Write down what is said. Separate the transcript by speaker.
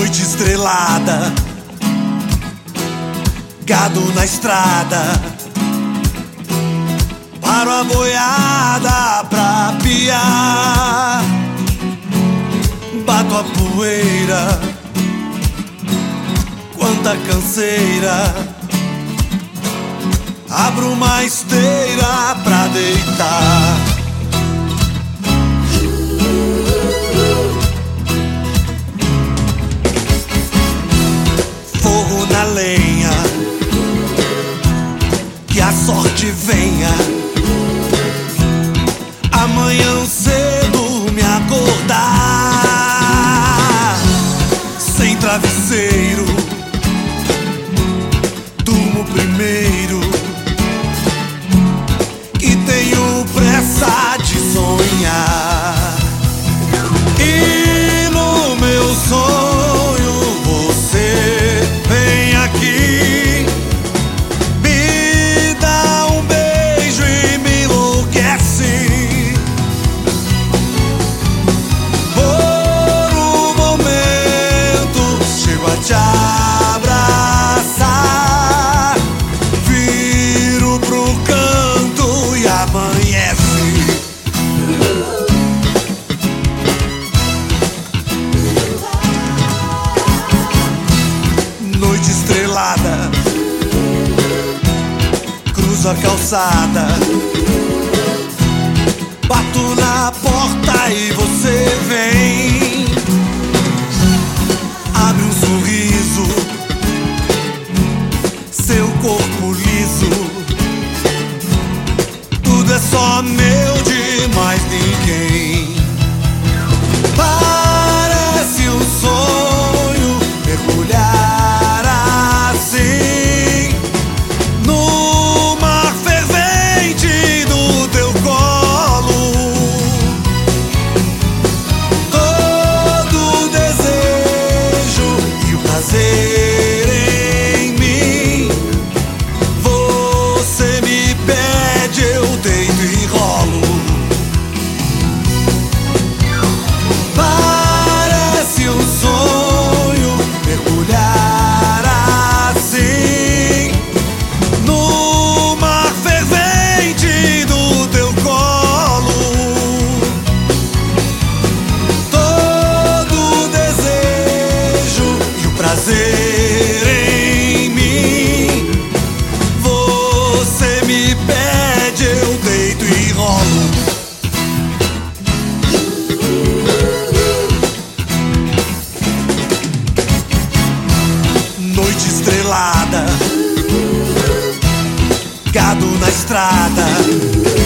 Speaker 1: Noite estrelada, gado na estrada, paro a boiada pra piar, bato a poeira, quanta canseira, abro uma esteira pra deitar. Fogo na lenha, que a sorte venha. Amanhã cedo me acordar, sem travesseiro, durmo primeiro, que tenho pressa de sonhar. E no meu sonho você vem aqui, me dá um beijo e me enlouquece. Por um momento chego a te abraçar, viro pro canto e amanhece. Noite estrelada, cruzo a calçada, bato na porta e você vem. Abre um sorriso, seu corpo liso, tudo é só meu, de mais ninguém. Parece um sonho mergulhar assim no mar fervente do teu colo. Todo o desejo e o prazer em mim, você me pede, eu deito e rolo. Parece um sonho mergulhar assim no mar fervente do teu colo. Todo o desejo e o prazer em mim, você me pede, eu deito e rolo. Noite estrelada, gado na estrada,